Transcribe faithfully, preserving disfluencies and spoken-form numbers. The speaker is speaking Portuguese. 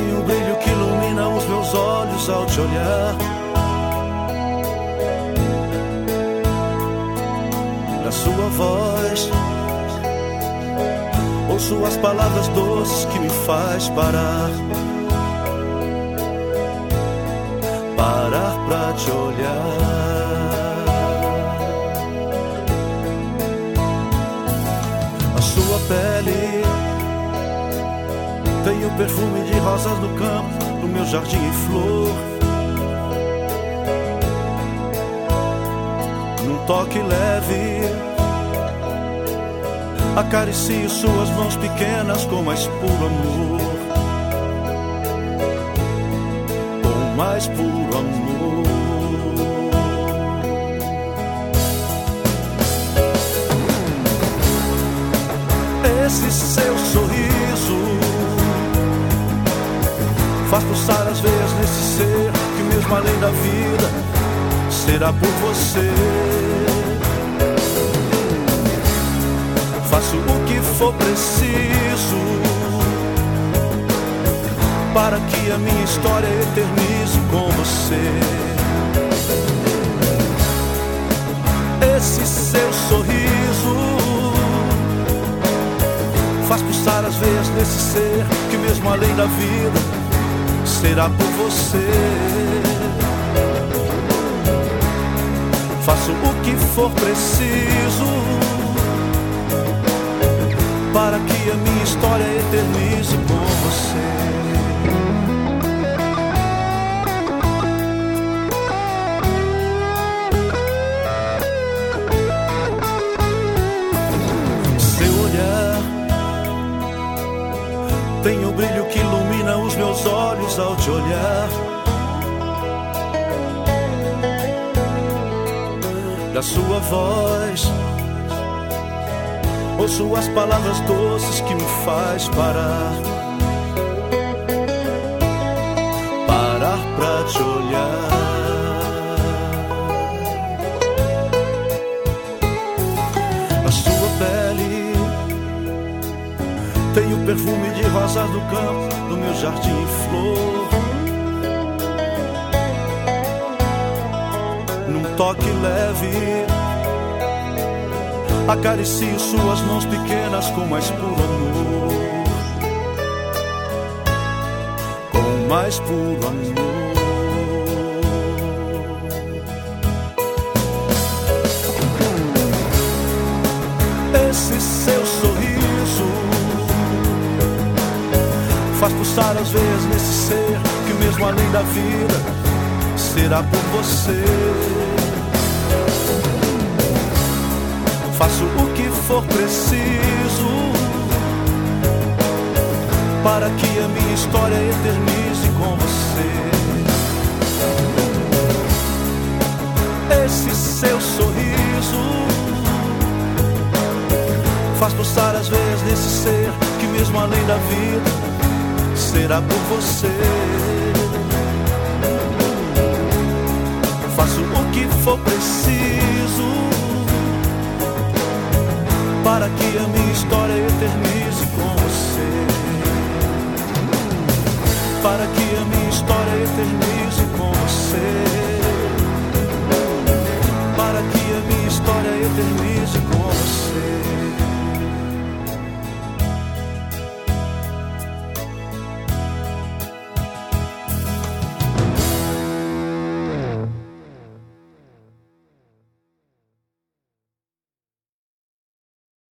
Tem um brilho que ilumina os meus olhos ao te olhar. Na sua voz ouço as palavras doces que me faz parar. Parar pra te olhar. A sua pele tem o perfume de rosas no campo, no meu jardim em flor. Num toque leve, acaricio suas mãos pequenas com mais puro amor. Com mais puro amor. Esse seu sorriso faz pulsar as veias nesse ser que mesmo além da vida será por você. Faço o que for preciso para que a minha história eternize com você. Esse seu sorriso faz pulsar as veias nesse ser que mesmo além da vida será por você. Faço o que for preciso para que a minha história eternize com você. Seu olhar tem o brilho que ilumina os meus olhos ao te olhar. Da sua voz ouço as palavras doces que me faz parar. Parar pra te olhar. A sua pele tem o perfume de rosas do campo, do meu jardim em flor. Num toque leve, acaricio suas mãos pequenas com mais puro amor. Com mais puro amor. Esse seu sorriso faz pulsar as veias nesse ser que mesmo além da vida será por você. Faço o que for preciso para que a minha história eternize com você. Esse seu sorriso faz pulsar as veias desse ser que mesmo além da vida será por você. Faço o que for preciso para que a minha história eternize com você. Para que